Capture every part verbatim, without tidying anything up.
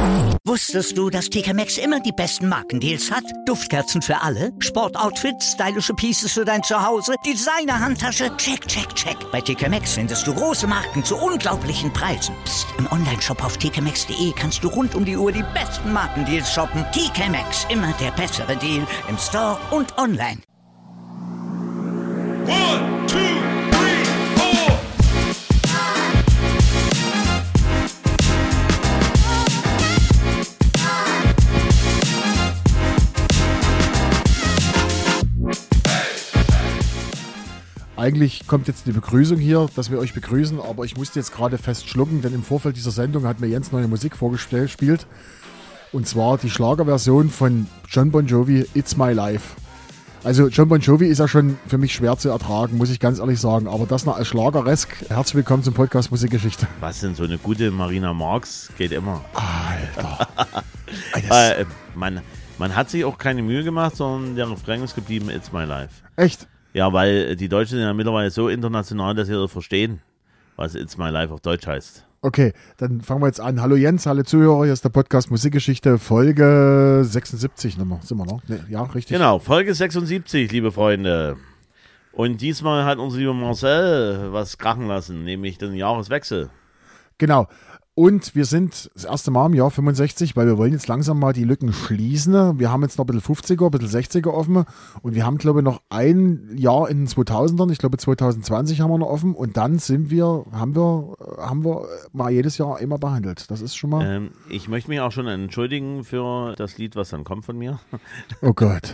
Wusstest du, dass T K Maxx immer die besten Markendeals hat? Duftkerzen für alle, Sportoutfits, stylische Pieces für dein Zuhause, Designer-Handtasche, check, check, check. Bei T K Maxx findest du große Marken zu unglaublichen Preisen. Psst. Im Onlineshop auf t k maxx punkt d e kannst du rund um die Uhr die besten Markendeals shoppen. T K Maxx, immer der bessere Deal im Store und online. One, two, three, four. Eigentlich kommt jetzt die Begrüßung hier, dass wir euch begrüßen, aber ich musste jetzt gerade fest schlucken, denn im Vorfeld dieser Sendung hat mir Jens neue Musik vorgespielt. Und zwar die Schlagerversion von Jon Bon Jovi, It's My Life. Also Jon Bon Jovi ist ja schon für mich schwer zu ertragen, muss ich ganz ehrlich sagen. Aber das noch als Schlageresk. Herzlich willkommen zum Podcast Musikgeschichte. Was denn, so eine gute Marina Marx geht immer. Alter. äh, man, man hat sich auch keine Mühe gemacht, sondern der Refrain ist geblieben, It's My Life. Echt? Ja, weil die Deutschen sind ja mittlerweile so international, dass sie das verstehen, was It's My Life auf Deutsch heißt. Okay, dann fangen wir jetzt an. Hallo Jens, hallo Zuhörer, hier ist der Podcast Musikgeschichte, Folge sechsundsiebzig Nummer. Sind wir noch? Nee, ja, richtig. Genau, Folge sechsundsiebzig, liebe Freunde. Und diesmal hat unser lieber Marcel was krachen lassen, nämlich den Jahreswechsel. Genau. Und wir sind das erste Mal im Jahr fünfundsechzig, weil wir wollen jetzt langsam mal die Lücken schließen. Wir haben jetzt noch ein bisschen fünfziger, ein bisschen sechziger offen und wir haben, glaube ich, noch ein Jahr in den zweitausendern, ich glaube zwanzig zwanzig haben wir noch offen und dann sind wir, haben wir, haben wir mal jedes Jahr immer behandelt. Das ist schon mal... Ähm, ich möchte mich auch schon entschuldigen für das Lied, was dann kommt von mir. Oh Gott.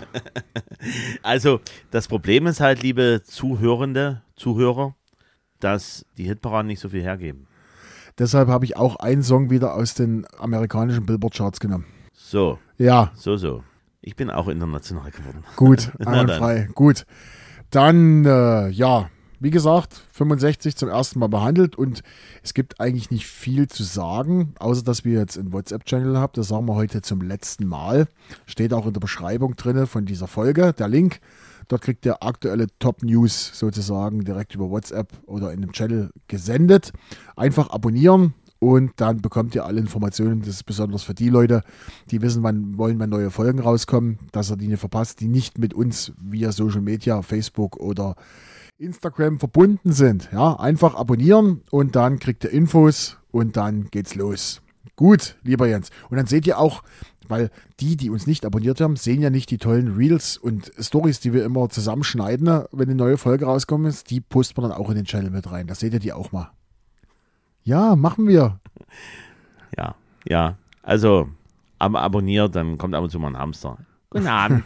Also, das Problem ist halt, liebe Zuhörende, Zuhörer, dass die Hitparaden nicht so viel hergeben. Deshalb habe ich auch einen Song wieder aus den amerikanischen Billboard-Charts genommen. So. Ja. So, so. Ich bin auch international geworden. Gut, einwandfrei. Gut. Dann, äh, ja, wie gesagt, fünfundsechzig zum ersten Mal behandelt und es gibt eigentlich nicht viel zu sagen, außer dass wir jetzt einen WhatsApp-Channel haben. Das sagen wir heute zum letzten Mal. Steht auch in der Beschreibung drin von dieser Folge, der Link. Dort kriegt ihr aktuelle Top-News sozusagen direkt über WhatsApp oder in dem Channel gesendet. Einfach abonnieren und dann bekommt ihr alle Informationen. Das ist besonders für die Leute, die wissen, wann wollen, wann neue Folgen rauskommen, dass ihr die nicht verpasst, die nicht mit uns via Social Media, Facebook oder Instagram verbunden sind. Ja, einfach abonnieren und dann kriegt ihr Infos und dann geht's los. Gut, lieber Jens. Und dann seht ihr auch, weil die, die uns nicht abonniert haben, sehen ja nicht die tollen Reels und Stories, die wir immer zusammenschneiden, wenn eine neue Folge rauskommt ist. Die posten wir dann auch in den Channel mit rein. Das seht ihr die auch mal. Ja, machen wir. Ja, ja. Also, ab abonniert, dann kommt ab und zu mal ein Hamster. Guten Abend.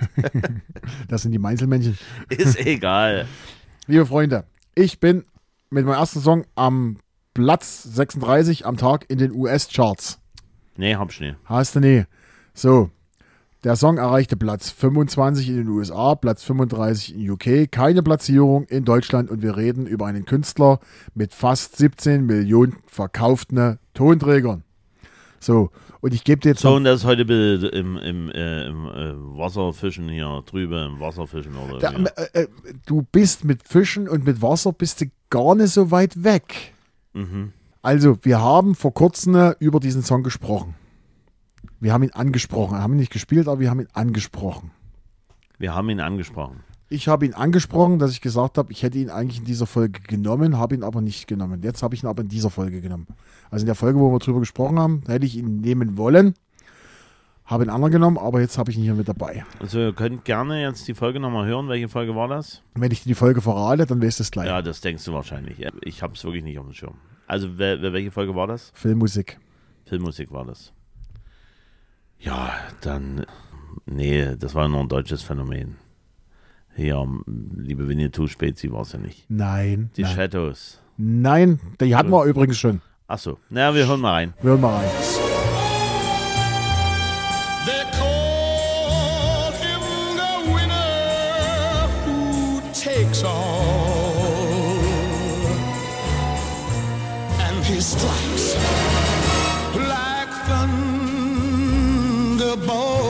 Das sind die Meinzelmännchen. Ist egal. Liebe Freunde, ich bin mit meinem ersten Song am Platz sechsunddreißig am Tag in den U S-Charts. Nee, hab ich nicht. Hast du nie. So, der Song erreichte Platz fünfundzwanzig in den U S A, Platz fünfunddreißig in U K, keine Platzierung in Deutschland und wir reden über einen Künstler mit fast siebzehn Millionen verkauften Tonträgern. So, und ich gebe dir jetzt... So, und das ist heute im, im, äh, im äh, Wasserfischen hier, drüben im Wasserfischen oder da, äh, äh, Du bist mit Fischen und mit Wasser bist du gar nicht so weit weg. Mhm. Also, wir haben vor kurzem über diesen Song gesprochen. Wir haben ihn angesprochen. Wir haben ihn nicht gespielt, aber wir haben ihn angesprochen. Wir haben ihn angesprochen. Ich habe ihn angesprochen, dass ich gesagt habe, ich hätte ihn eigentlich in dieser Folge genommen, habe ihn aber nicht genommen. Jetzt habe ich ihn aber in dieser Folge genommen. Also in der Folge, wo wir drüber gesprochen haben, hätte ich ihn nehmen wollen, habe einen anderen genommen, aber jetzt habe ich ihn hier mit dabei. Also ihr könnt gerne jetzt die Folge nochmal hören. Welche Folge war das? Wenn ich dir die Folge verrate, dann weißt du es gleich. Ja, das denkst du wahrscheinlich. Ich habe es wirklich nicht auf dem Schirm. Also wer, wer, welche Folge war das? Filmmusik. Filmmusik war das. Ja, dann, nee, das war nur ein deutsches Phänomen. Ja, liebe Winnetou Spezi war es ja nicht. Nein. Die nein. Shadows. Nein, die hatten wir übrigens schon. Achso, naja, wir hören mal rein. Wir hören mal rein. They call him the winner who takes all, and he strikes like thunderbolt.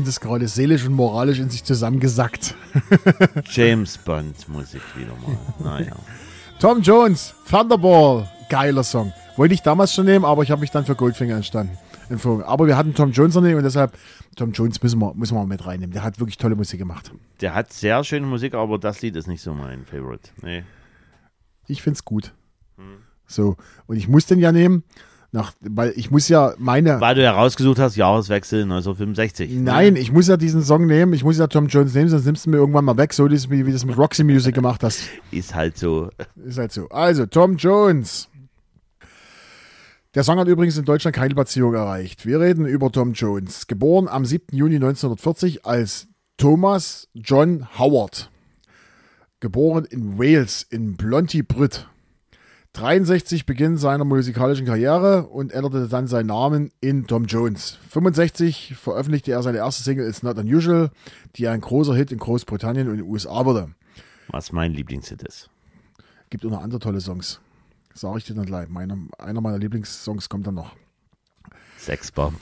sind es gerade seelisch und moralisch in sich zusammengesackt. James Bond Musik wieder mal. Naja. Tom Jones, Thunderball, geiler Song. Wollte ich damals schon nehmen, aber ich habe mich dann für Goldfinger entstanden. Entflogen. Aber wir hatten Tom Jones noch nicht und deshalb, Tom Jones müssen wir, müssen wir mit reinnehmen. Der hat wirklich tolle Musik gemacht. Der hat sehr schöne Musik, aber das Lied ist nicht so mein Favorite. Nee. Ich finde es gut. Hm. So, und ich muss den ja nehmen, nach, weil ich muss ja meine... Weil du ja rausgesucht hast, Jahreswechsel neunzehnhundertfünfundsechzig. Nein, ne? Ich muss ja diesen Song nehmen, ich muss ja Tom Jones nehmen, sonst nimmst du mir irgendwann mal weg, so wie, wie du das mit Roxy Music gemacht hast. Ist halt so. Ist halt so. Also, Tom Jones. Der Song hat übrigens in Deutschland keine Platzierung erreicht. Wir reden über Tom Jones. Geboren am siebten Juni neunzehnhundertvierzig als Thomas John Howard. Geboren in Wales, in Blontybryd. dreiundsechzig Beginn seiner musikalischen Karriere und änderte dann seinen Namen in Tom Jones. fünfundsechzig veröffentlichte er seine erste Single It's Not Unusual, die ein großer Hit in Großbritannien und den U S A wurde. Was mein Lieblingshit ist. Gibt auch noch andere tolle Songs. Sag ich dir dann gleich. Meine, einer meiner Lieblingssongs kommt dann noch. Sexbomb.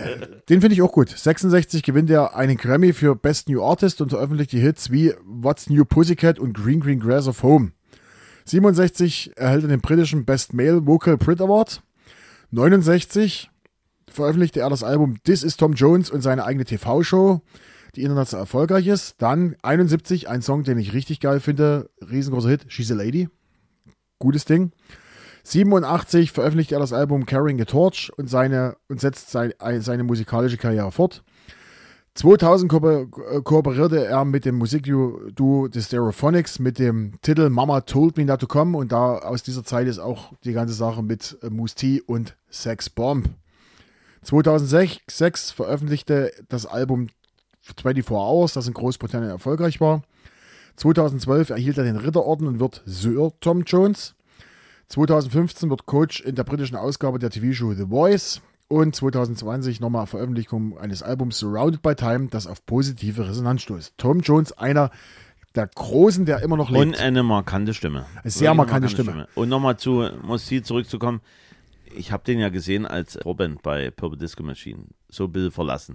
Den finde ich auch gut. sechsundsechzig gewinnt er einen Grammy für Best New Artist und veröffentlicht die Hits wie What's New Pussycat und Green Green Grass of Home. siebenundsechzig erhält er den britischen Best Male Vocal Brit Award. neunundsechzig veröffentlichte er das Album This is Tom Jones und seine eigene T V-Show, die international erfolgreich ist. Dann einundsiebzig, ein Song, den ich richtig geil finde, riesengroßer Hit, She's a Lady. Gutes Ding. siebenundachtzig veröffentlicht er das Album Carrying a Torch und, seine, und setzt seine, seine musikalische Karriere fort. zweitausend ko- kooperierte er mit dem Musikduo The Stereophonics mit dem Titel Mama Told Me Not to Come und da aus dieser Zeit ist auch die ganze Sache mit äh, Mousse T und Sex Bomb. zweitausendsechs veröffentlichte das Album vierundzwanzig Hours, das in Großbritannien erfolgreich war. zweitausendzwölf erhielt er den Ritterorden und wird Sir Tom Jones. zweitausendfünfzehn wird Coach in der britischen Ausgabe der T V-Show The Voice. Und zweitausendzwanzig nochmal Veröffentlichung eines Albums Surrounded by Time, das auf positive Resonanz stößt. Tom Jones, einer der Großen, der immer noch lebt. Und eine markante Stimme. Eine sehr markante, markante Stimme. Stimme. Und nochmal zu Mousse zurückzukommen. Ich habe den ja gesehen als Vorband bei Purple Disco Machine. So Bill verlassen.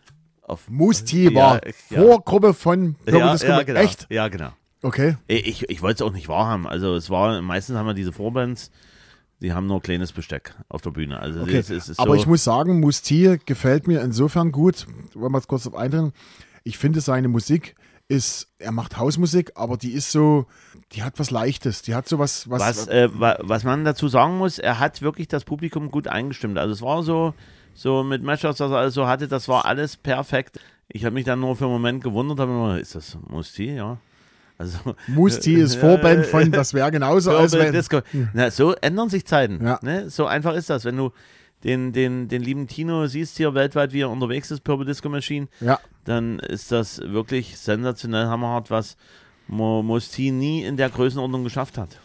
Auf Mousse T war ja, ja. Vorgruppe von Purple ja, Disco ja, Machine. Genau. Echt? Ja, genau. Okay. Ich, ich wollte es auch nicht wahrhaben. Also es war, meistens haben wir diese Vorbands, die haben nur kleines Besteck auf der Bühne. Also okay. das ist, ist aber so. ich muss sagen, Mousse T gefällt mir insofern gut, wollen wir es kurz auf eindringen. Ich finde seine Musik ist, er macht Hausmusik, aber die ist so, die hat was Leichtes, die hat so was. Was, was, äh, was man dazu sagen muss, er hat wirklich das Publikum gut eingestimmt. Also es war so, so mit Matchups, was er alles so hatte, das war alles perfekt. Ich habe mich dann nur für einen Moment gewundert, habe mir ist das Mousse T, ja. Also, Mousse T ist Vorband von, das wäre genauso als wenn, Disco. Na, so ändern sich Zeiten. Ja. Ne? So einfach ist das. Wenn du den, den, den lieben Tino siehst hier weltweit, wie er unterwegs ist, Purple Disco Machine, ja. dann ist das wirklich sensationell hammerhart, was Mousse T nie in der Größenordnung geschafft hat.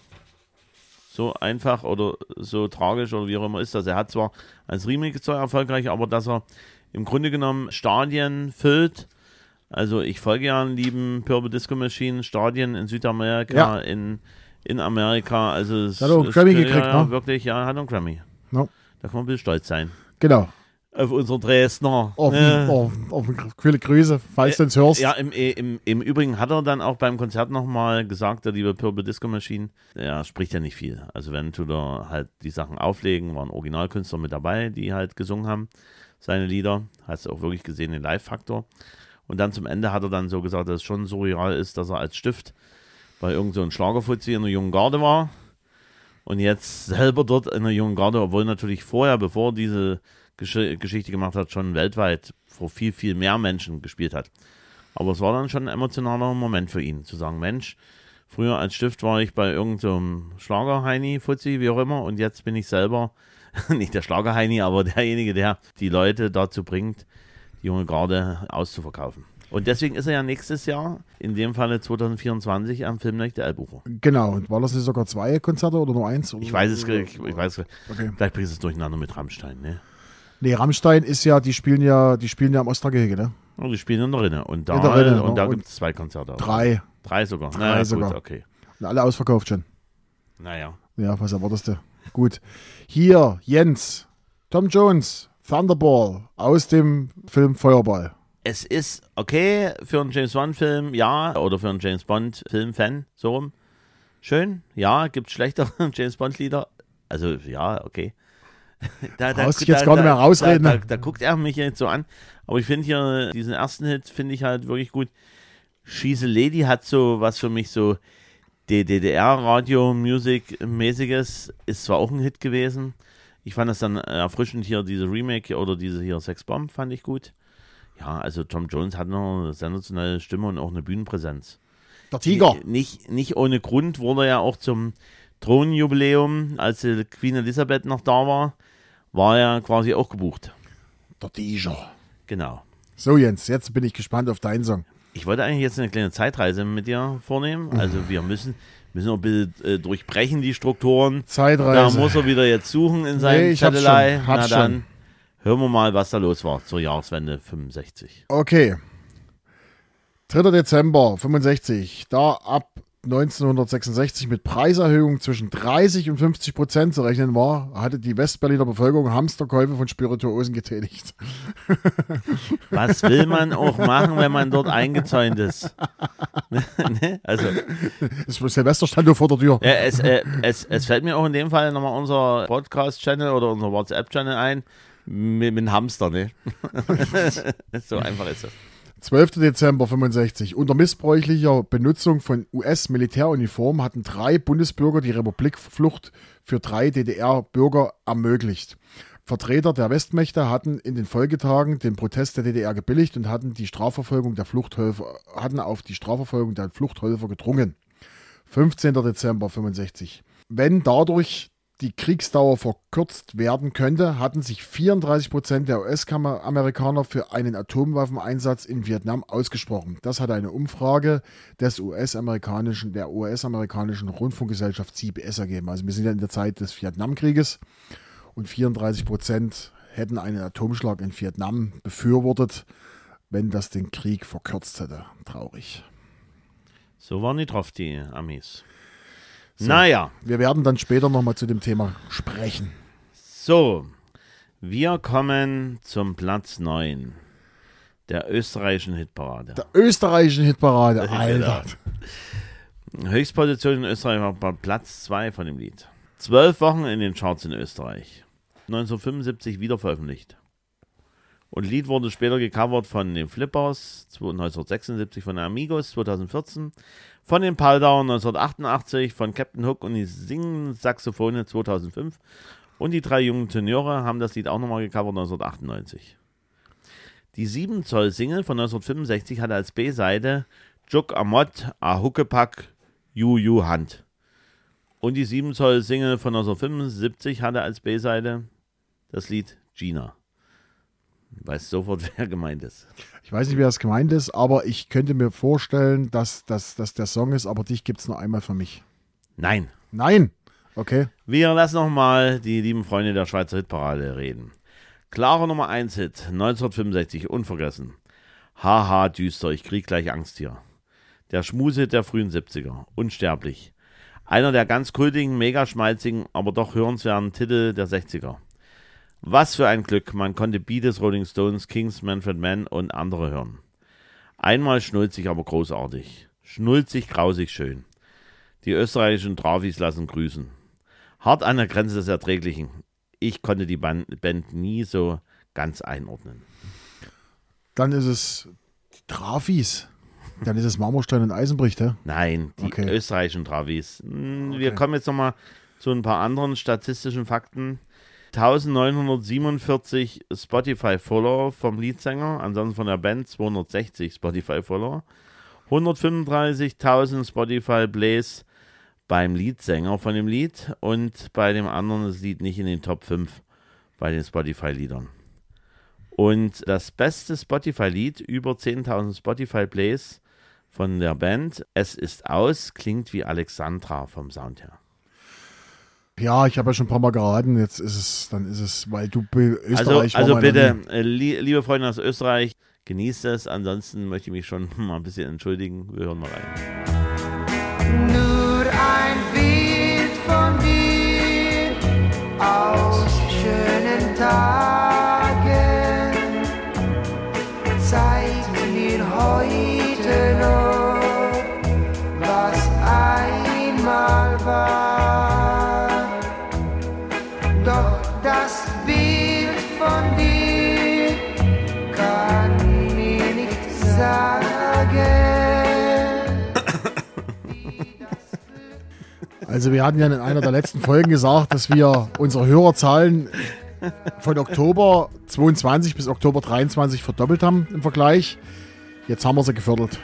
So einfach oder so tragisch oder wie auch immer ist das. Er hat zwar als Remixer erfolgreich, aber dass er im Grunde genommen Stadien füllt. Also ich folge ja einen lieben Purple Disco Machine, Stadien in Südamerika, ja. in, in Amerika. Also es hat er einen ist, Grammy ja, gekriegt, ja, ne? Wirklich, ja, hat einen Grammy. No. Da kann man ein bisschen stolz sein. Genau. Auf unsere Dresdner. Auf, äh, auf, auf viele Grüße, falls du uns hörst. Ja, im, im, im Übrigen hat er dann auch beim Konzert nochmal gesagt, der liebe Purple Disco Machine, er spricht ja nicht viel. Also wenn tut er halt die Sachen auflegen, waren Originalkünstler mit dabei, die halt gesungen haben, seine Lieder. Hast du auch wirklich gesehen, den Live-Faktor. Und dann zum Ende hat er dann so gesagt, dass es schon surreal ist, dass er als Stift bei irgend so einem Schlagerfuzzi in der Jungen Garde war und jetzt selber dort in der Jungen Garde, obwohl natürlich vorher, bevor er diese Gesch- Geschichte gemacht hat, schon weltweit vor viel, viel mehr Menschen gespielt hat. Aber es war dann schon ein emotionaler Moment für ihn, zu sagen, Mensch, früher als Stift war ich bei irgendeinem so Schlager-Heini-Fuzzi, wie auch immer, und jetzt bin ich selber, nicht der Schlager-Heini, aber derjenige, der die Leute dazu bringt, die Junge Garde auszuverkaufen. Und deswegen ist er ja nächstes Jahr, in dem Falle zwanzig vierundzwanzig, am Filmnecht der Albucher. Genau, und war das nicht sogar zwei Konzerte oder nur eins? Oder? Ich weiß es, ich, ich weiß es. Okay. Vielleicht bringst du es durcheinander mit Rammstein, ne? Nee, Rammstein ist ja, die spielen ja, die spielen ja am Ostergehege, ne? Und die spielen in der Rinne. Und da, In der Rinne, und da und gibt es zwei Konzerte. Drei. Drei sogar. Drei naja, sogar. Gut, okay. Und alle ausverkauft schon. Naja. Ja, was erwartest du? Gut. Hier, Jens, Tom Jones, Thunderball aus dem Film Feuerball. Es ist okay für einen James Bond-Film, ja, oder für einen James Bond-Film-Fan, so rum. Schön, ja, gibt schlechtere James Bond-Lieder. Also, ja, okay. Da, da, Brauchst dich jetzt gar nicht mehr rausreden. Da, da, da guckt er mich jetzt so an. Aber ich finde hier, diesen ersten Hit finde ich halt wirklich gut. She's a Lady hat so was für mich so D D R-Radio-Music-mäßiges. Ist zwar auch ein Hit gewesen. Ich fand das dann erfrischend hier, diese Remake oder diese hier Sex Bomb fand ich gut. Ja, also Tom Jones hat noch eine sensationelle Stimme und auch eine Bühnenpräsenz. Der Tiger. Nicht, nicht ohne Grund wurde er ja auch zum Thronjubiläum, als die Queen Elizabeth noch da war, war er quasi auch gebucht. Der Tiger. Genau. So Jens, jetzt bin ich gespannt auf deinen Song. Ich wollte eigentlich jetzt eine kleine Zeitreise mit dir vornehmen. Also wir müssen, müssen noch ein bisschen äh, durchbrechen, die Strukturen. Zeitreise. Da muss er wieder jetzt suchen in seinem Nee, ich hab's Zettelei. schon, hab's Na dann schon. hören wir mal, was da los war zur Jahreswende fünfundsechzig. Okay. dritter Dezember fünfundsechzig. Da ab neunzehnhundertsechsundsechzig mit Preiserhöhung zwischen dreißig und fünfzig Prozent zu rechnen war, hatte die Westberliner Bevölkerung Hamsterkäufe von Spirituosen getätigt. Was will man auch machen, wenn man dort eingezäunt ist? Ne? Also, Das Silvester stand nur vor der Tür. ja, es, äh, es, es fällt mir auch in dem Fall nochmal unser Podcast-Channel oder unser WhatsApp-Channel ein mit, mit einem Hamster, ne? So einfach ist das. zwölfter Dezember fünfundsechzig. Unter missbräuchlicher Benutzung von U S-Militäruniformen hatten drei Bundesbürger die Republikflucht für drei D D R-Bürger ermöglicht. Vertreter der Westmächte hatten in den Folgetagen den Protest der D D R gebilligt und hatten, die Strafverfolgung der Fluchthelfer, hatten auf die Strafverfolgung der Fluchthelfer gedrungen. fünfzehnter Dezember fünfundsechzig. Wenn dadurch die Kriegsdauer verkürzt werden könnte, hatten sich vierunddreißig Prozent der U S-Amerikaner für einen Atomwaffeneinsatz in Vietnam ausgesprochen. Das hat eine Umfrage des US-amerikanischen, der U S-amerikanischen Rundfunkgesellschaft C B S ergeben. Also wir sind ja in der Zeit des Vietnamkrieges und vierunddreißig Prozent hätten einen Atomschlag in Vietnam befürwortet, wenn das den Krieg verkürzt hätte. Traurig. So waren die drauf, die Amis. So. Naja. Wir werden dann später nochmal zu dem Thema sprechen. So, wir kommen zum Platz neun der österreichischen Hitparade. Der österreichischen Hitparade, Alter. Höchstposition in Österreich war bei Platz zwei von dem Lied. Zwölf Wochen in den Charts in Österreich. neunzehnhundertfünfundsiebzig wieder veröffentlicht. Und Lied wurde später gecovert von den Flippers, neunzehnhundertsechsundsiebzig von den Amigos, zweitausendvierzehn, von den Paldauern neunzehnhundertachtundachtzig, von Captain Hook und die singenden Saxophone zweitausendfünf und die drei jungen Tenöre haben das Lied auch nochmal gecovert neunzehnhundertachtundneunzig. Die sieben Zoll Single von neunzehnhundertfünfundsechzig hatte als B-Seite Juk Amot A Huckepack Ju Ju Hand. Und die sieben Zoll Single von neunzehnhundertfünfundsiebzig hatte als B-Seite das Lied Gina. Weiß sofort, wer gemeint ist. Ich weiß nicht, wer es gemeint ist, aber ich könnte mir vorstellen, dass das dass der Song ist, aber dich gibt es nur einmal für mich. Nein. Nein? Okay. Wir lassen nochmal die lieben Freunde der Schweizer Hitparade reden. Klarer Nummer eins Hit, neunzehnhundertfünfundsechzig, unvergessen. Haha, düster, ich krieg gleich Angst hier. Der Schmushit der frühen siebziger, unsterblich. Einer der ganz kultigen, mega schmalzigen, aber doch hörenswerten Titel der sechziger. Was für ein Glück, man konnte Beatles, Rolling Stones, Kings, Manfred Mann und andere hören. Einmal schnulzig, aber großartig. Schnulzig, grausig, schön. Die österreichischen Trafis lassen grüßen. Hart an der Grenze des Erträglichen. Ich konnte die Band nie so ganz einordnen. Dann ist es die Trafis. Dann ist es Marmorstein und Eisenbricht, ja? Nein, die Okay. österreichischen Trafis. Hm, Wir Okay. kommen jetzt nochmal zu ein paar anderen statistischen Fakten. neunzehnhundertsiebenundvierzig Spotify-Follower vom Leadsänger, ansonsten von der Band zweihundertsechzig Spotify-Follower. hundertfünfunddreißigtausend Spotify-Plays beim Leadsänger von dem Lied und bei dem anderen das Lied nicht in den Top fünf bei den Spotify-Liedern. Und das beste Spotify-Lied, über zehntausend Spotify-Plays von der Band, Es ist aus, klingt wie Alexandra vom Sound her. Ja, ich habe ja schon ein paar Mal geraten. Jetzt ist es, dann ist es, weil du be- Österreich Also, also war meiner bitte, nie. äh, lie- liebe Freunde aus Österreich, genießt es. Ansonsten möchte ich mich schon mal ein bisschen entschuldigen. Wir hören mal rein. Nur ein Bild von dir aus schönen Tagen. Sei heute noch, was einmal war. Doch das Bild von dir kann mir nicht sagen. Also wir hatten ja in einer der letzten Folgen gesagt, dass wir unsere Hörerzahlen von Oktober zweiundzwanzig bis Oktober dreiundzwanzig verdoppelt haben im Vergleich. Jetzt haben wir sie geviertelt.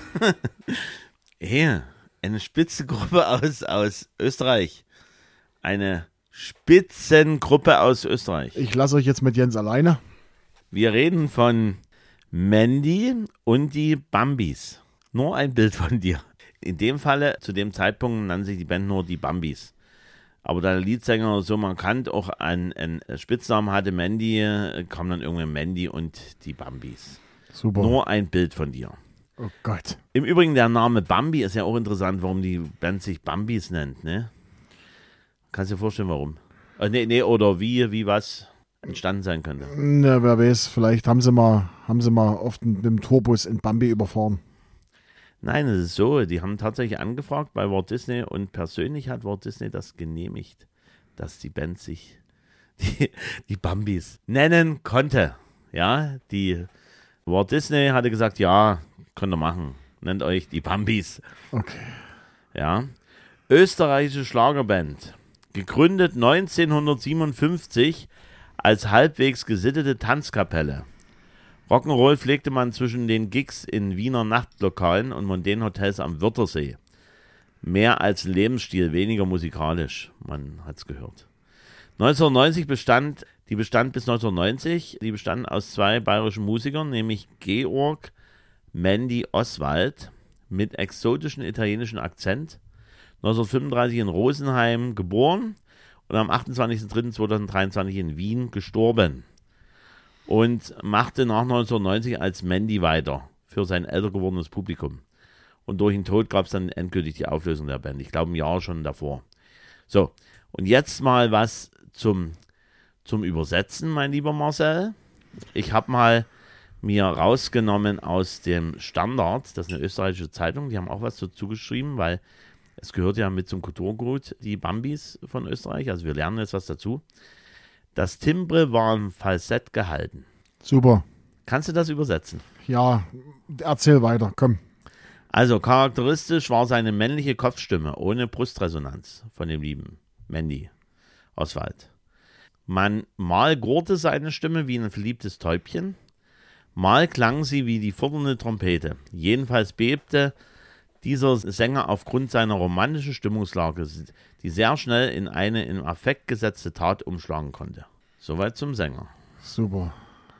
Hey, eine Spitzengruppe aus, aus Österreich. Eine Spitzengruppe aus Österreich. Ich lasse euch jetzt mit Jens alleine. Wir reden von Mandy und die Bambis. Nur ein Bild von dir. In dem Falle, zu dem Zeitpunkt, nannte sich die Band nur die Bambis. Aber da der Leadsänger so markant auch einen, einen Spitznamen hatte, Mandy, kam dann irgendwann Mandy und die Bambis. Super. Nur ein Bild von dir. Oh Gott. Im Übrigen, der Name Bambi ist ja auch interessant, warum die Band sich Bambis nennt, ne? Kannst du dir vorstellen, warum? Äh, nee, nee, oder wie, wie was entstanden sein könnte. Na, wer weiß, vielleicht haben sie mal, haben sie mal oft mit dem Tourbus in Bambi überfahren. Nein, es ist so, die haben tatsächlich angefragt bei Walt Disney und persönlich hat Walt Disney das genehmigt, dass die Band sich die, die Bambis nennen konnte. Ja, die Walt Disney hatte gesagt, ja, könnt ihr machen, nennt euch die Bambis. Okay. Ja, österreichische Schlagerband, gegründet neunzehnhundertsiebenundfünfzig als halbwegs gesittete Tanzkapelle. Rock'n'Roll pflegte man zwischen den Gigs in Wiener Nachtlokalen und mondänen Hotels am Wörthersee. Mehr als ein Lebensstil, weniger musikalisch, man hat's gehört. neunzehnhundertneunzig bestand, die bestand bis neunzehnhundertneunzig, die bestand aus zwei bayerischen Musikern, nämlich Georg Mandy Oswald mit exotischen italienischen Akzent, neunzehnhundertfünfunddreißig in Rosenheim geboren und am achtundzwanzigsten dritten zweitausenddreiundzwanzig in Wien gestorben. Und machte nach neunzehnhundertneunzig als Mandy weiter für sein älter gewordenes Publikum. Und durch den Tod gab es dann endgültig die Auflösung der Band. Ich glaube, ein Jahr schon davor. So, und jetzt mal was zum, zum Übersetzen, mein lieber Marcel. Ich habe mal mir rausgenommen aus dem Standard, das ist eine österreichische Zeitung, die haben auch was dazu geschrieben, weil es gehört ja mit zum Kulturgut, die Bambis von Österreich. Also wir lernen jetzt was dazu. Das Timbre war im Falsett gehalten. Super. Kannst du das übersetzen? Ja, erzähl weiter, komm. Also charakteristisch war seine männliche Kopfstimme ohne Brustresonanz von dem lieben Mandy Oswald. Man mal gurrte seine Stimme wie ein verliebtes Täubchen, mal klang sie wie die fordernde Trompete. Jedenfalls bebte dieser Sänger aufgrund seiner romantischen Stimmungslage, die sehr schnell in eine im Affekt gesetzte Tat umschlagen konnte. Soweit zum Sänger. Super.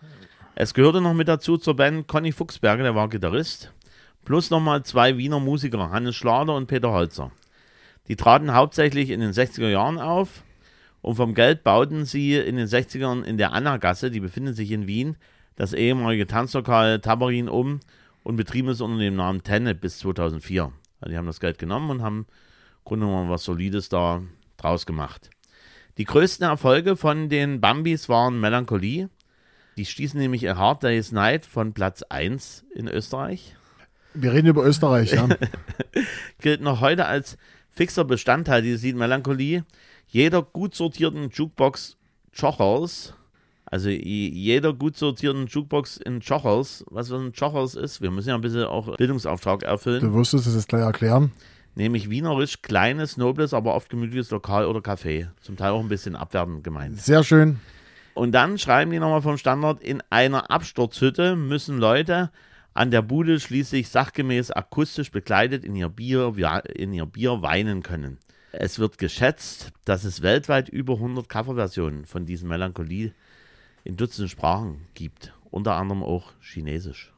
Es gehörte noch mit dazu zur Band Conny Fuchsberger, der war Gitarrist, plus nochmal zwei Wiener Musiker, Hannes Schlader und Peter Holzer. Die traten hauptsächlich in den sechziger Jahren auf und vom Geld bauten sie in den sechzigern in der Anna-Gasse, die befindet sich in Wien, das ehemalige Tanzlokal Tabarin um und betrieben es unter dem Namen Tenne bis zweitausendvier. Also die haben das Geld genommen und haben im Grunde genommen was Solides da draus gemacht. Die größten Erfolge von den Bambis waren Melancholie. Die stießen nämlich A Hard Day's Night von Platz eins in Österreich. Wir reden über Österreich, ja. Gilt noch heute als fixer Bestandteil dieses Lied Melancholie. Jeder gut sortierten Jukebox Chochers, also jeder gut sortierten Jukebox in Chochers, was ein Chochers ist, wir müssen ja ein bisschen auch Bildungsauftrag erfüllen. Du wirst es jetzt gleich erklären. Nämlich wienerisch, kleines, nobles, aber oft gemütliches Lokal oder Café. Zum Teil auch ein bisschen abwertend gemeint. Sehr schön. Und dann schreiben die nochmal vom Standard, in einer Absturzhütte müssen Leute an der Bude schließlich sachgemäß akustisch begleitet in ihr Bier, in ihr Bier weinen können. Es wird geschätzt, dass es weltweit über hundert Coverversionen von diesem Melancholie in Dutzenden Sprachen gibt. Unter anderem auch Chinesisch.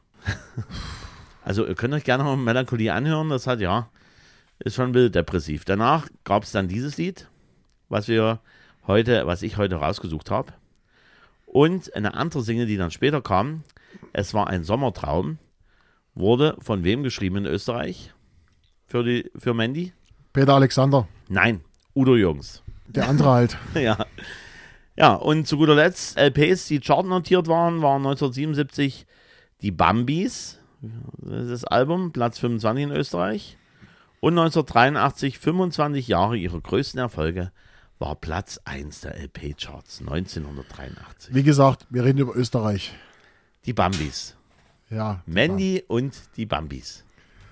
Also ihr könnt euch gerne mal Melancholie anhören, das hat ja, ist schon ein bisschen depressiv. Danach gab es dann dieses Lied, was wir heute, was ich heute rausgesucht habe. Und eine andere Single, die dann später kam, es war ein Sommertraum, wurde von wem geschrieben in Österreich? Für, die, für Mandy? Peter Alexander. Nein, Udo Jürgens. Der andere halt. Ja. Ja, und zu guter Letzt, L Ps, die chartnotiert waren, waren neunzehnhundertsiebenundsiebzig die Bambis, das Album, Platz fünfundzwanzig in Österreich. Und neunzehnhundertdreiundachtzig, fünfundzwanzig Jahre ihrer größten Erfolge, war Platz eins der L P-Charts, neunzehnhundertdreiundachtzig. Wie gesagt, wir reden über Österreich. Die Bambis. Ja. Mandy und die Bambis.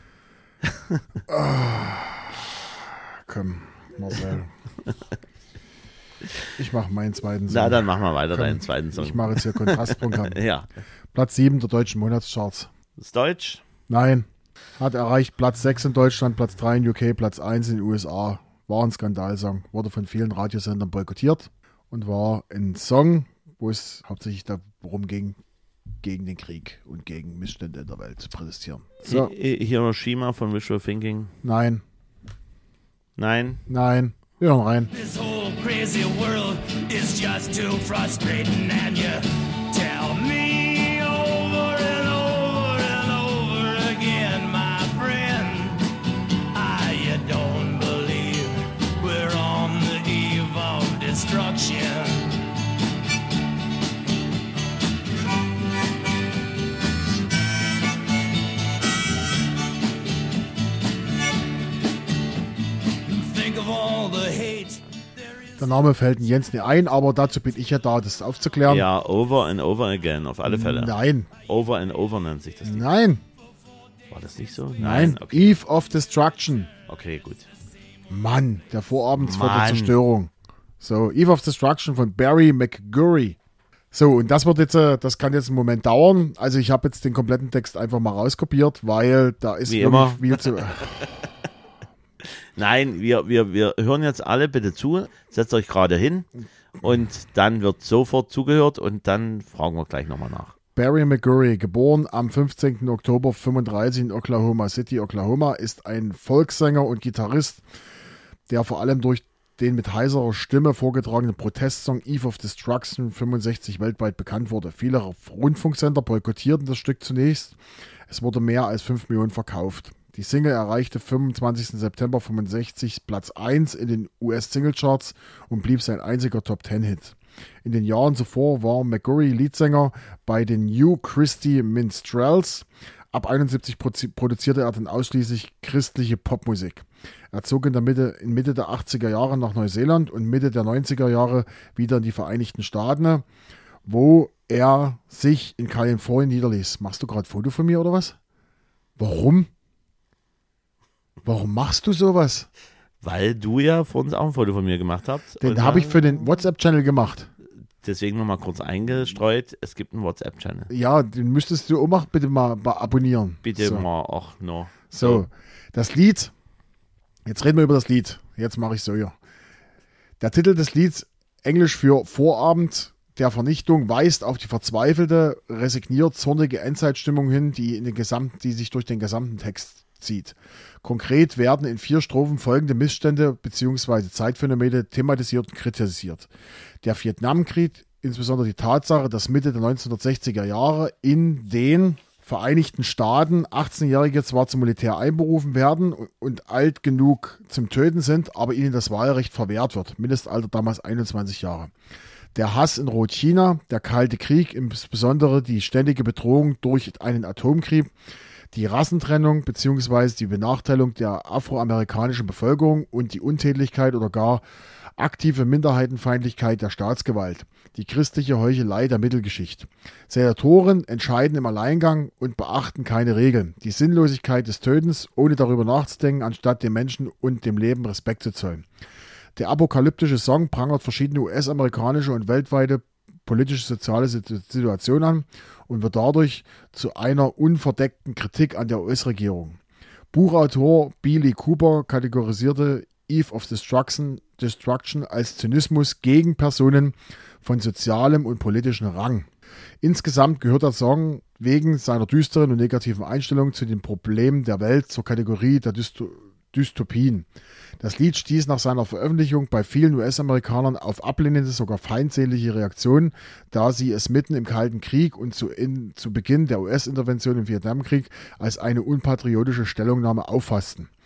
Komm, Marcel. Ich mache meinen zweiten Song. Na, dann machen wir weiter Komm, deinen zweiten Song. Ich mache jetzt hier Kontrastprogramm. Ja. Platz sieben der deutschen Monatscharts. Das ist Deutsch. Nein. Hat erreicht Platz sechs in Deutschland, Platz drei in U K, Platz eins in den U S A. War ein Skandalsong. Wurde von vielen Radiosendern boykottiert und war ein Song, wo es hauptsächlich darum ging, gegen den Krieg und gegen Missstände in der Welt zu protestieren. So. Hi- Hiroshima von Wishful Thinking. Nein, Nein. nein. Wir hören rein. This whole crazy world is just too frustrating, and you tell me over and over and over again, my friend, ah, you don't believe we're on the eve of destruction. Think of all the hate. Der Name fällt Jens nicht ein, aber dazu bin ich ja da, das aufzuklären. Ja, Over and Over Again, auf alle Fälle. Nein, Over and Over nennt sich das Lied. nein, War das nicht so? nein. Okay, Eve of Destruction. okay gut. Mann, der Vorabend vor der Mann. Zerstörung. So, Eve of Destruction von Barry McGurry. So, und das wird jetzt, äh, das kann jetzt einen Moment dauern. Also ich habe jetzt den kompletten Text einfach mal rauskopiert, weil da ist Wie wirklich immer. viel zu... Nein, wir, wir, wir hören jetzt alle bitte zu. Setzt euch gerade hin und dann wird sofort zugehört und dann fragen wir gleich nochmal nach. Barry McGurry, geboren am fünfzehnten Oktober fünfunddreißig in Oklahoma City, Oklahoma, ist ein Volkssänger und Gitarrist, der vor allem durch den mit heiserer Stimme vorgetragenen Protestsong Eve of Destruction fünfundsechzig weltweit bekannt wurde. Viele Rundfunksender boykottierten das Stück zunächst. Es wurde mehr als fünf Millionen verkauft. Die Single erreichte fünfundzwanzigsten September fünfundsechzig Platz eins in den U S-Singlecharts und blieb sein einziger Top-Ten-Hit. In den Jahren zuvor war McGurry Leadsänger bei den New Christy Minstrels. Ab einundsiebzig produzierte er dann ausschließlich christliche Popmusik. Er zog in der Mitte, in Mitte der achtziger Jahre nach Neuseeland und Mitte der neunziger Jahre wieder in die Vereinigten Staaten, wo er sich in Kalifornien niederließ. Machst du gerade ein Foto von mir oder was? Warum? Warum machst du sowas? Weil du ja vor uns auch ein Foto von mir gemacht hast. Den Und habe ja, ich für den WhatsApp-Channel gemacht. Deswegen nochmal kurz eingestreut, es gibt einen WhatsApp-Channel. Ja, den müsstest du auch mal bitte mal abonnieren. Bitte so. mal auch noch. So, das Lied, jetzt reden wir über das Lied. Jetzt mache ich so hier. Der Titel des Lieds, Englisch für Vorabend der Vernichtung, weist auf die verzweifelte, resigniert zornige Endzeitstimmung hin, die, in den gesamten, die sich durch den gesamten Text zieht. Konkret werden in vier Strophen folgende Missstände bzw. Zeitphänomene thematisiert und kritisiert. Der Vietnamkrieg, insbesondere die Tatsache, dass Mitte der neunzehnhundertsechziger Jahre in den Vereinigten Staaten achtzehnjährige zwar zum Militär einberufen werden und alt genug zum Töten sind, aber ihnen das Wahlrecht verwehrt wird. Mindestalter damals einundzwanzig Jahre. Der Hass in Rotchina, der Kalte Krieg, insbesondere die ständige Bedrohung durch einen Atomkrieg, die Rassentrennung bzw. die Benachteiligung der afroamerikanischen Bevölkerung und die Untätigkeit oder gar aktive Minderheitenfeindlichkeit der Staatsgewalt, die christliche Heuchelei der Mittelschicht. Senatoren entscheiden im Alleingang und beachten keine Regeln. Die Sinnlosigkeit des Tötens, ohne darüber nachzudenken, anstatt dem Menschen und dem Leben Respekt zu zollen. Der apokalyptische Song prangert verschiedene U S-amerikanische und weltweite politische soziale Situationen an und wird dadurch zu einer unverdeckten Kritik an der U S-Regierung. Buchautor Billy Cooper kategorisierte Eve of Destruction, Destruction als Zynismus gegen Personen von sozialem und politischem Rang. Insgesamt gehört der Song wegen seiner düsteren und negativen Einstellung zu den Problemen der Welt zur Kategorie der Dysto- Dystopien. Das Lied stieß nach seiner Veröffentlichung bei vielen U S-Amerikanern auf ablehnende, sogar feindselige Reaktionen, da sie es mitten im Kalten Krieg und zu, in, zu Beginn der U S-Intervention im Vietnamkrieg als eine unpatriotische Stellungnahme auffassten.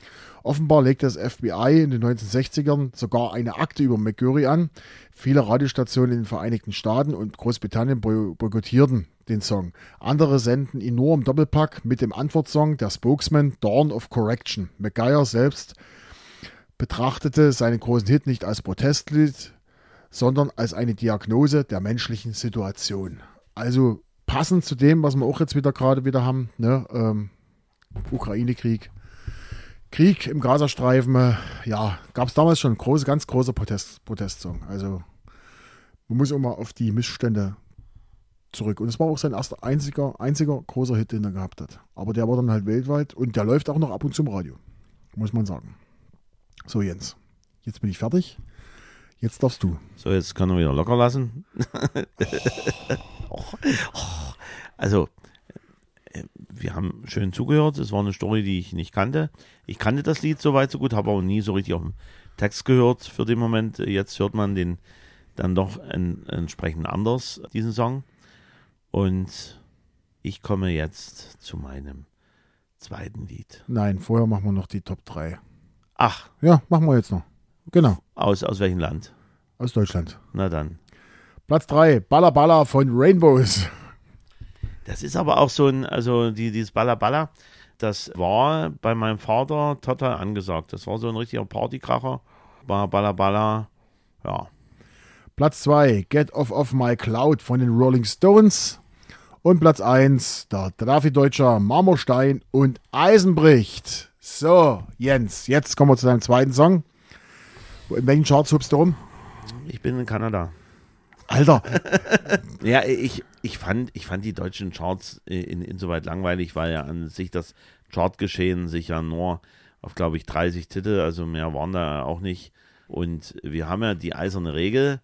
Offenbar legte das F B I in den neunzehnhundertsechzigern sogar eine Akte über McGurry an. Viele Radiostationen in den Vereinigten Staaten und Großbritannien boykottierten den Song. Andere senden ihn nur im Doppelpack mit dem Antwortsong der Spokesman Dawn of Correction. McGuire selbst betrachtete seinen großen Hit nicht als Protestlied, sondern als eine Diagnose der menschlichen Situation. Also passend zu dem, was wir auch jetzt wieder gerade wieder haben, ne? ähm, Ukraine-Krieg. Krieg im Gazastreifen, äh, ja, gab es damals schon einen große, ganz großer Protest, Protestsong. Also man muss auch mal auf die Missstände zurück. Und es war auch sein erster einziger, einziger großer Hit, den er gehabt hat. Aber der war dann halt weltweit und der läuft auch noch ab und zu im Radio, muss man sagen. So, Jens, jetzt bin ich fertig. Jetzt darfst du. So, jetzt kann er wieder locker lassen. Also, wir haben schön zugehört. Es war eine Story, die ich nicht kannte. Ich kannte das Lied soweit so gut, habe aber nie so richtig auf den Text gehört für den Moment. Jetzt hört man den dann doch en, entsprechend anders, diesen Song. Und ich komme jetzt zu meinem zweiten Lied. Nein, vorher machen wir noch die Top drei. Ach. Ja, machen wir jetzt noch. Genau. Aus, aus welchem Land? Aus Deutschland. Na dann. Platz drei, Balla Balla von Rainbows. Das ist aber auch so ein, also die, dieses Balla Balla, das war bei meinem Vater total angesagt. Das war so ein richtiger Partykracher. War Balla Balla, ja. Platz zwei, Get Off of My Cloud von den Rolling Stones. Und Platz eins, der Trafi-Deutscher Marmorstein und Eisen bricht. So, Jens, jetzt kommen wir zu deinem zweiten Song. In welchen Charts hupst du rum? Ich bin in Kanada. Alter. Ja, ich, ich, fand, ich fand die deutschen Charts in, insoweit langweilig, weil ja an sich das Chartgeschehen sich ja nur auf, glaube ich, dreißig Titel, also mehr waren da auch nicht. Und wir haben ja die eiserne Regel,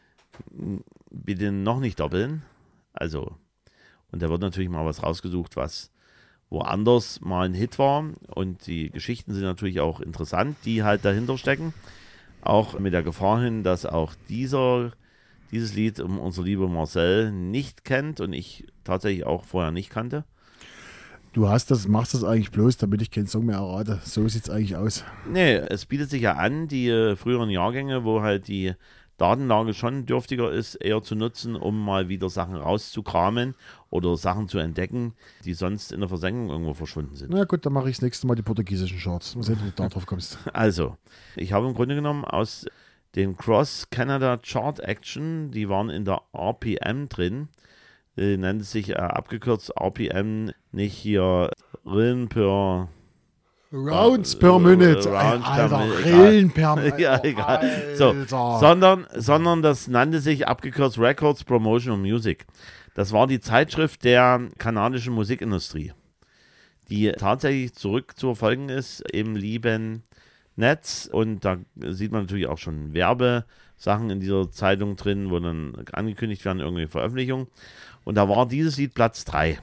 bitte noch nicht doppeln. Also, und da wird natürlich mal was rausgesucht, was woanders mal ein Hit war. Und die Geschichten sind natürlich auch interessant, die halt dahinter stecken. Auch mit der Gefahr hin, dass auch dieser, dieses Lied um unser lieber Marcel nicht kennt und ich tatsächlich auch vorher nicht kannte. Du hast das, machst das eigentlich bloß, damit ich keinen Song mehr errate. So sieht es eigentlich aus. Nee, es bietet sich ja an, die äh, früheren Jahrgänge, wo halt die Datenlage schon dürftiger ist, eher zu nutzen, um mal wieder Sachen rauszukramen oder Sachen zu entdecken, die sonst in der Versenkung irgendwo verschwunden sind. Na gut, dann mache ich das nächste Mal die portugiesischen Charts. Mal sehen, wie du da drauf kommst. Also, ich habe im Grunde genommen aus den Cross Canada Chart Action, die waren in der R P M drin, äh, nennt sich äh, abgekürzt R P M, nicht hier Rillen per Rounds per Minute. Rounds Alter, per Minute, Rillen per Minute. Ja, egal. So, sondern, sondern das nannte sich abgekürzt Records Promotion Music. Das war die Zeitschrift der kanadischen Musikindustrie, die tatsächlich zurück zu verfolgen ist im lieben Netz. Und da sieht man natürlich auch schon Werbesachen in dieser Zeitung drin, wo dann angekündigt werden, irgendwelche Veröffentlichungen. Und da war dieses Lied Platz drei.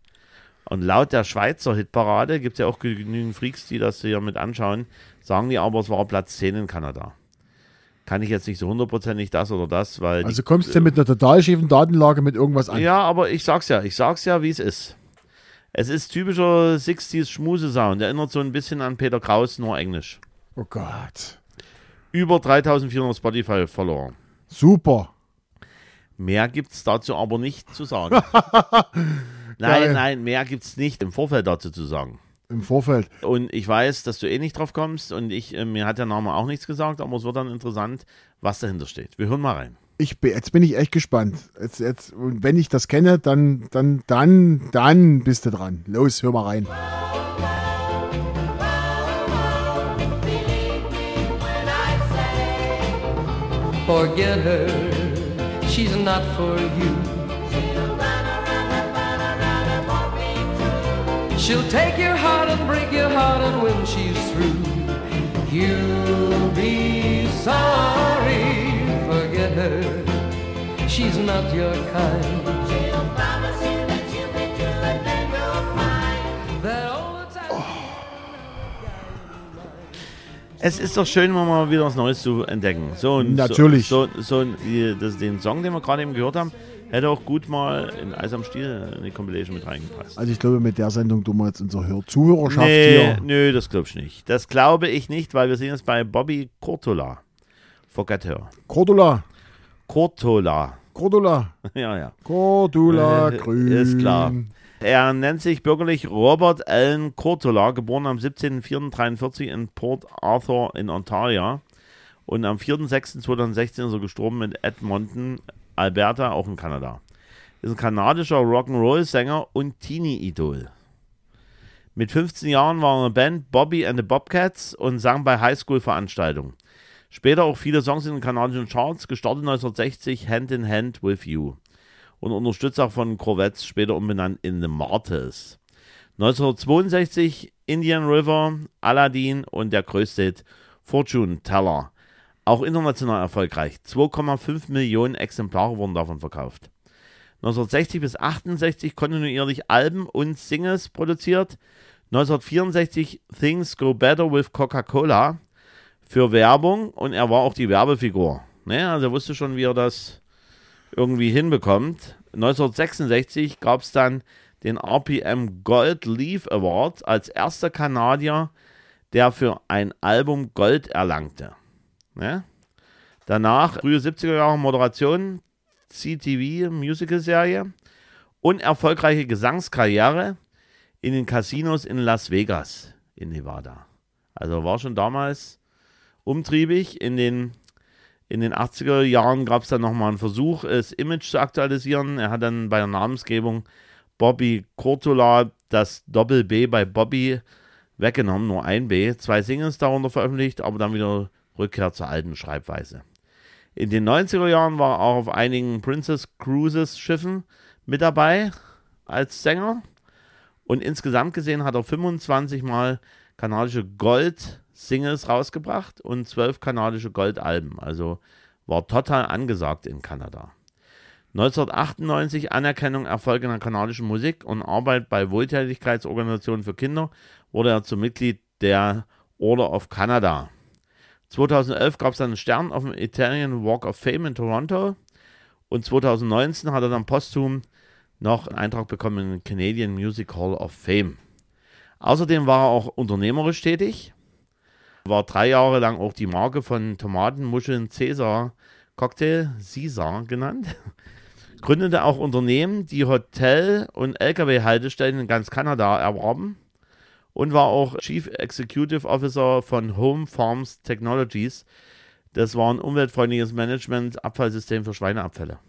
Und laut der Schweizer Hitparade, gibt es ja auch genügend Freaks, die das hier mit anschauen, sagen die aber, es war Platz zehn in Kanada. Kann ich jetzt nicht so hundertprozentig das oder das, weil... Also kommst du mit einer total schiefen Datenlage mit irgendwas an? Ja, aber ich sag's ja, ich sag's ja, wie es ist. Es ist typischer sechziger Schmuse-Sound, erinnert so ein bisschen an Peter Kraus, nur Englisch. Oh Gott. Über dreitausendvierhundert Spotify-Follower. Super. Mehr gibt's dazu aber nicht zu sagen. Nein, Geil. nein, mehr gibt's nicht im Vorfeld dazu zu sagen. Im Vorfeld. Und ich weiß, dass du eh nicht drauf kommst und ich, äh, mir hat der Name auch nichts gesagt, aber es wird dann interessant, was dahinter steht. Wir hören mal rein. Ich bin, jetzt bin ich echt gespannt. Jetzt, jetzt, und wenn ich das kenne, dann, dann, dann, dann bist du dran. Los, hör mal rein. Forget her, she's not for you. She'll take your heart and break your heart, and when she's through, you'll be sorry. Forget her, she's not your kind. She'll promise you that you'll be true and then you'll find that all the time. Es ist doch schön, mal wieder was Neues zu entdecken. So, und Natürlich. So, so, so die, das, den Song, den wir gerade eben gehört haben, Hätte auch gut mal in Eis am Stiel in die Compilation mit reingepasst. Also ich glaube, mit der Sendung tun wir jetzt unsere Hör- Zuhörerschaft nee, hier. Nö, das glaube ich nicht. Das glaube ich nicht, weil wir sind jetzt bei Bobby Kurtola. Forget her. Cordula. Kurtola. Cordula. Ja, ja. Cordula Äh, Grün. ist klar. Er nennt sich bürgerlich Robert Allen Kurtola, geboren am siebzehnten vierten neunzehnhundertdreiundvierzig in Port Arthur in Ontario. Und am vierten sechsten zweitausendsechzehn ist er gestorben in Edmonton, Alberta, auch in Kanada. Ist ein kanadischer Rock'n'Roll-Sänger und Teenie-Idol. Mit fünfzehn Jahren war er in der Band Bobby and the Bobcats und sang bei Highschool-Veranstaltungen. Später auch viele Songs in den kanadischen Charts, gestartet neunzehnhundertsechzig Hand in Hand with You. Und unterstützt auch von Corvettes, später umbenannt in The Martyrs. neunzehnhundertzweiundsechzig Indian River, Aladdin und der größte Hit Fortune Teller. Auch international erfolgreich. zwei Komma fünf Millionen Exemplare wurden davon verkauft. neunzehnhundertsechzig bis achtundsechzig kontinuierlich Alben und Singles produziert. neunzehnhundertvierundsechzig Things Go Better with Coca-Cola für Werbung und er war auch die Werbefigur. Ne? Also er wusste schon, wie er das irgendwie hinbekommt. neunzehnhundertsechsundsechzig gab es dann den R P M Gold Leaf Award als erster Kanadier, der für ein Album Gold erlangte. Ne? Danach, frühe siebziger Jahre Moderation, C T V-Musical-Serie und erfolgreiche Gesangskarriere in den Casinos in Las Vegas in Nevada. Also war schon damals umtriebig. In den, in den achtziger Jahren gab es dann nochmal einen Versuch, das Image zu aktualisieren. Er hat dann bei der Namensgebung Bobby Kurtola das Doppel-B bei Bobby weggenommen, nur ein B. Zwei Singles darunter veröffentlicht, aber dann wieder Rückkehr zur alten Schreibweise. In den neunziger Jahren war er auch auf einigen Princess Cruises Schiffen mit dabei als Sänger. Und insgesamt gesehen hat er fünfundzwanzig Mal kanadische Gold-Singles rausgebracht und zwölf kanadische Goldalben. Also war total angesagt in Kanada. neunzehnhundertachtundneunzig Anerkennung, Erfolg in der kanadischen Musik und Arbeit bei Wohltätigkeitsorganisationen für Kinder wurde er zum Mitglied der Order of Canada. zweitausendelf gab es dann einen Stern auf dem Italian Walk of Fame in Toronto und zweitausendneunzehn hat er dann posthum noch einen Eintrag bekommen in den Canadian Music Hall of Fame. Außerdem war er auch unternehmerisch tätig, war drei Jahre lang auch die Marke von Tomaten, Muscheln, Cäsar Cocktail, Caesar genannt, gründete auch Unternehmen, die Hotel- und L K W-Haltestellen in ganz Kanada erwarben und war auch Chief Executive Officer von Home Farms Technologies. Das war ein umweltfreundliches Management-Abfallsystem für Schweineabfälle.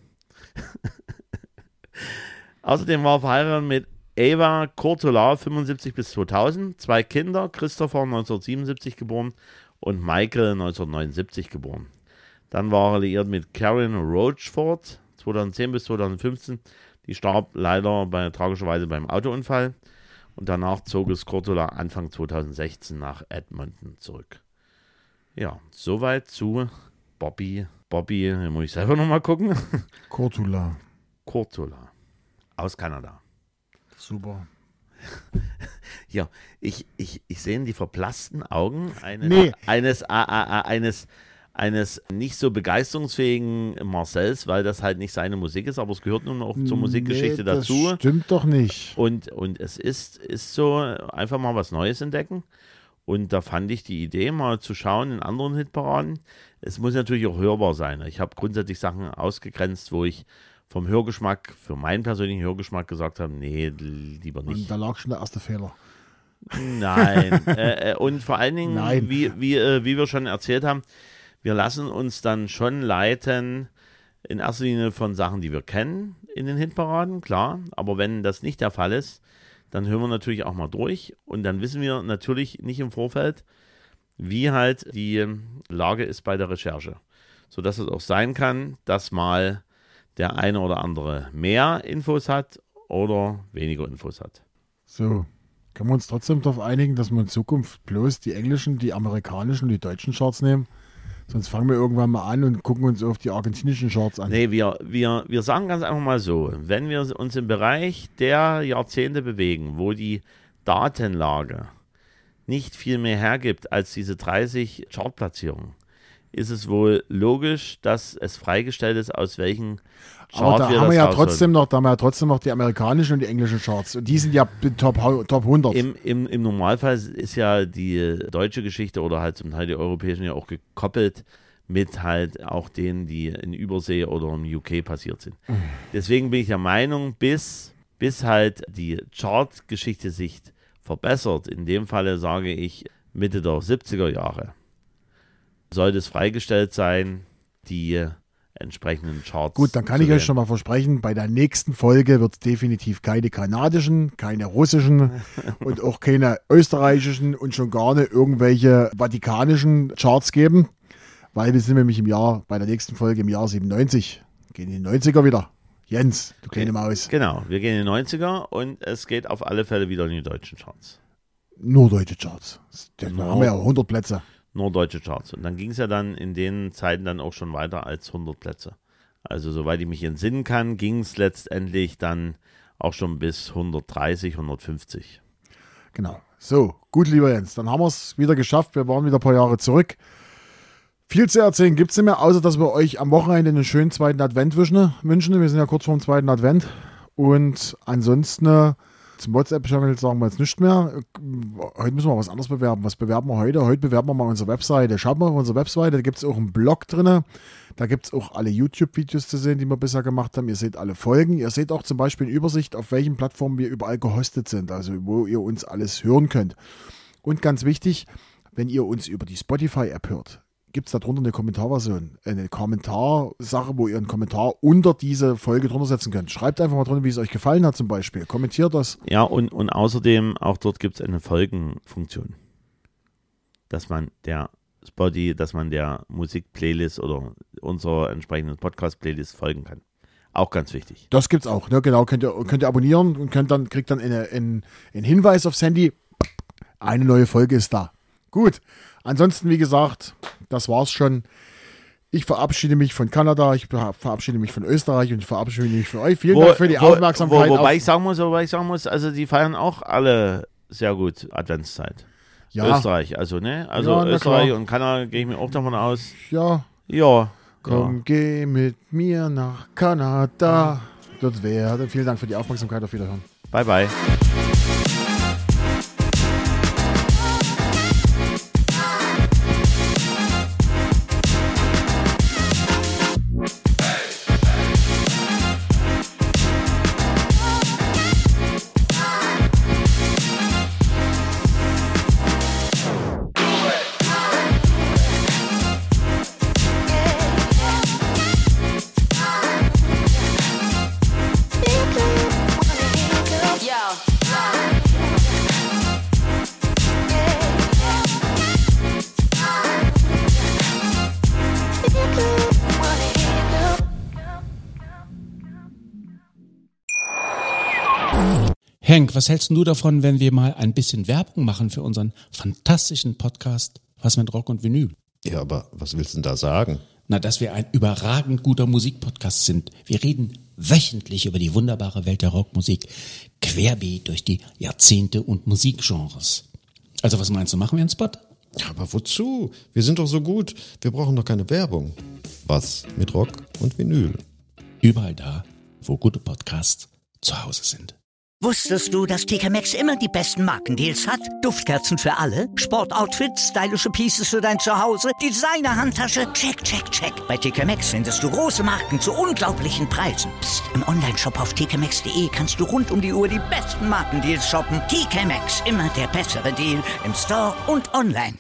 Außerdem war er verheiratet mit Eva Kurtola, fünfundsiebzig bis zweitausend, zwei Kinder, Christopher neunzehnhundertsiebenundsiebzig geboren und Michael neunzehnhundertneunundsiebzig geboren. Dann war er liiert mit Karen Rochford, zweitausendzehn bis zweitausendfünfzehn. Die starb leider bei, tragischerweise beim Autounfall. Und danach zog es Kurtola Anfang zweitausendsechzehn nach Edmonton zurück. Ja, soweit zu Bobby. Bobby, hier muss ich selber nochmal gucken. Kurtola. Kurtola. Aus Kanada. Super. Ja, ich, ich, ich sehe in die verblassten Augen eines, Nee. eines, a, a, a, eines, eines nicht so begeisterungsfähigen Marcells, weil das halt nicht seine Musik ist, aber es gehört nun auch zur Musikgeschichte nee, dazu. Das stimmt doch nicht. Und, und es ist, ist so, einfach mal was Neues entdecken. Und da fand ich die Idee, mal zu schauen in anderen Hitparaden. Es muss natürlich auch hörbar sein. Ich habe grundsätzlich Sachen ausgegrenzt, wo ich vom Hörgeschmack, für meinen persönlichen Hörgeschmack gesagt habe, nee, lieber nicht. Und da lag schon der erste Fehler. Nein. äh, und vor allen Dingen, Nein. Wie, wie, äh, wie wir schon erzählt haben, wir lassen uns dann schon leiten, in erster Linie von Sachen, die wir kennen in den Hitparaden, klar. Aber wenn das nicht der Fall ist, dann hören wir natürlich auch mal durch. Und dann wissen wir natürlich nicht im Vorfeld, wie halt die Lage ist bei der Recherche. Sodass es auch sein kann, dass mal der eine oder andere mehr Infos hat oder weniger Infos hat. So, können wir uns trotzdem darauf einigen, dass wir in Zukunft bloß die englischen, die amerikanischen und die deutschen Charts nehmen? Sonst fangen wir irgendwann mal an und gucken uns auf die argentinischen Charts an. Nee, wir, wir, wir sagen ganz einfach mal so, wenn wir uns im Bereich der Jahrzehnte bewegen, wo die Datenlage nicht viel mehr hergibt als diese dreißig Chartplatzierungen, ist es wohl logisch, dass es freigestellt ist, aus welchen Chart Aber da wir haben das wir ja rausholen. trotzdem noch, da haben wir ja trotzdem noch die amerikanischen und die englischen Charts. Und die sind ja Top, Top hundert. Im, im, Im Normalfall ist ja die deutsche Geschichte oder halt zum Teil die europäischen ja auch gekoppelt mit halt auch denen, die in Übersee oder im U K passiert sind. Mhm. Deswegen bin ich der Meinung, bis, bis halt die Chart-Geschichte sich verbessert, in dem Falle sage ich Mitte der siebziger Jahre, sollte es freigestellt sein, die entsprechenden Charts. Gut, dann kann ich euch schon mal versprechen, bei der nächsten Folge wird es definitiv keine kanadischen, keine russischen und auch keine österreichischen und schon gar nicht irgendwelche vatikanischen Charts geben, weil wir sind nämlich im Jahr, bei der nächsten Folge im Jahr siebenundneunzig, gehen in die neunziger wieder. Jens, du kleine Maus. Genau, wir gehen in die neunziger und es geht auf alle Fälle wieder in die deutschen Charts. Nur deutsche Charts. Da Nur- haben wir ja hundert Plätze. Nur deutsche Charts. Und dann ging es ja dann in den Zeiten dann auch schon weiter als hundert Plätze. Also soweit ich mich entsinnen kann, ging es letztendlich dann auch schon bis hundertdreißig, hundertfünfzig. Genau. So, gut, lieber Jens, dann haben wir es wieder geschafft. Wir waren wieder ein paar Jahre zurück. Viel zu erzählen gibt es nicht mehr, außer dass wir euch am Wochenende einen schönen zweiten Advent wünschen. wünschen. Wir sind ja kurz vor dem zweiten Advent. Und ansonsten äh, zum WhatsApp-Channel sagen wir jetzt nicht mehr. Heute müssen wir was anderes bewerben. Was bewerben wir heute? Heute bewerben wir mal unsere Webseite. Schaut mal auf unsere Webseite, da gibt es auch einen Blog drin. Da gibt es auch alle YouTube-Videos zu sehen, die wir bisher gemacht haben. Ihr seht alle Folgen. Ihr seht auch zum Beispiel eine Übersicht, auf welchen Plattformen wir überall gehostet sind. Also wo ihr uns alles hören könnt. Und ganz wichtig, wenn ihr uns über die Spotify-App hört, gibt es da drunter eine Kommentarversion, eine Kommentarsache, wo ihr einen Kommentar unter diese Folge drunter setzen könnt. Schreibt einfach mal drunter, wie es euch gefallen hat zum Beispiel. Kommentiert das. Ja, und, und außerdem, auch dort gibt es eine Folgenfunktion. Dass man der Spotify, dass man der Musikplaylist oder unserer entsprechenden Podcast-Playlist folgen kann. Auch ganz wichtig. Das gibt's auch. Ne? Genau, könnt ihr, könnt ihr abonnieren und könnt dann, kriegt dann einen einen Hinweis aufs Handy. Eine neue Folge ist da. Gut. Ansonsten, wie gesagt, das war's schon. Ich verabschiede mich von Kanada, ich verabschiede mich von Österreich und ich verabschiede mich von euch. Vielen Wo- Dank für die wo- Aufmerksamkeit. Wo, wobei auf, ich sagen muss, wobei ich sagen muss, also die feiern auch alle sehr gut Adventszeit. ja, Österreich, also ne? Also Ja, na Österreich klar. und Kanada gehe ich mir auch davon aus. ja, Ja. komm, Ja. geh mit mir nach Kanada. Dort wäre. Vielen Dank für die Aufmerksamkeit. Auf Wiederhören. Bye bye. Henk, was hältst du davon, wenn wir mal ein bisschen Werbung machen für unseren fantastischen Podcast Was mit Rock und Vinyl? Ja, aber was willst du denn da sagen? Na, dass wir ein überragend guter Musikpodcast sind. Wir reden wöchentlich über die wunderbare Welt der Rockmusik, querbeet durch die Jahrzehnte und Musikgenres. Also was meinst du, machen wir einen Spot? Ja, aber wozu? Wir sind doch so gut. Wir brauchen doch keine Werbung. Was mit Rock und Vinyl? Überall da, wo gute Podcasts zu Hause sind. Wusstest du, dass T K Maxx immer die besten Markendeals hat? Duftkerzen für alle, Sportoutfits, stylische Pieces für dein Zuhause, Designer-Handtasche, check, check, check. Bei T K Maxx findest du große Marken zu unglaublichen Preisen. Psst. Im Onlineshop auf t k maxx punkt de kannst du rund um die Uhr die besten Markendeals shoppen. T K Maxx, immer der bessere Deal im Store und online.